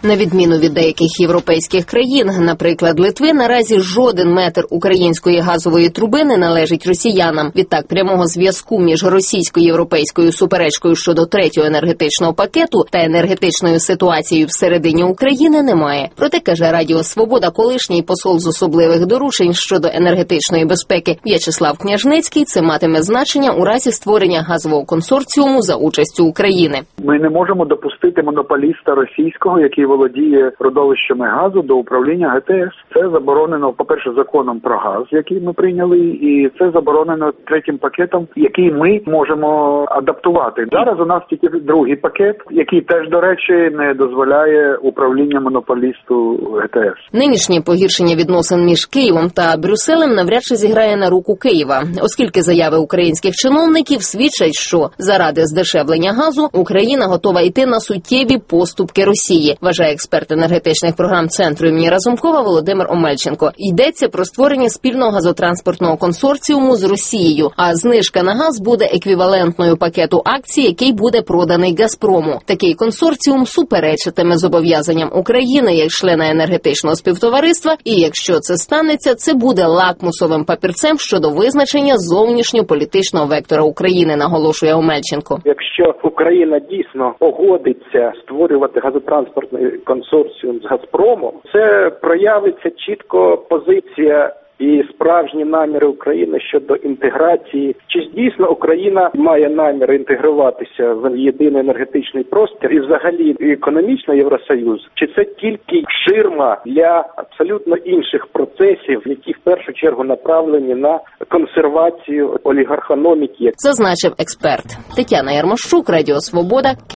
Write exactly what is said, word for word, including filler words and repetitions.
На відміну від деяких європейських країн, наприклад, Литви, наразі жоден метр української газової труби не належить росіянам. Відтак, прямого зв'язку між російсько-європейською суперечкою щодо третього енергетичного пакету та енергетичною ситуацією всередині України немає. Проте, каже Радіо Свобода, колишній посол з особливих доручень щодо енергетичної безпеки В'ячеслав Княжницький, це матиме значення у разі створення газового консорціуму за участю України. Ми не можемо допустити монополіста російського, який володіє родовищами газу, до управління ГТС. Це заборонено, по-перше, законом про газ, який ми прийняли, і це заборонено третім пакетом, який ми можемо адаптувати. Зараз у нас тільки другий пакет, який теж, до речі, не дозволяє управління монополісту ГТС. Нинішнє погіршення відносин між Києвом та Брюсселем навряд чи зіграє на руку Києва, оскільки заяви українських чиновників свідчать, що заради здешевлення газу Україна готова йти на суттєві поступки Росії, вважає експерт енергетичних програм Центру імені Разумкова Володимир Омельченко. Йдеться про створення спільного газотранспортного консорціуму з Росією, а знижка на газ буде еквівалентною пакету акцій, який буде проданий Газпрому. Такий консорціум суперечитиме зобов'язанням України як члена енергетичного співтовариства, і якщо це станеться, це буде лакмусовим папірцем щодо визначення зовнішньополітичного вектора України, наголошує Омельченко. Якщо Україна дійсно погодиться створювати газотранспортний консорціум з Газпромом, це проявиться чітко позиція і справжні наміри України щодо інтеграції. Чи дійсно Україна має намір інтегруватися в єдиний енергетичний простір і взагалі економічно Євросоюз? Чи це тільки ширма для абсолютно інших процесів, які в першу чергу направлені на консервацію олігархономіки? Зазначив експерт. Тетяна Ярмощук, Радіо Свобода,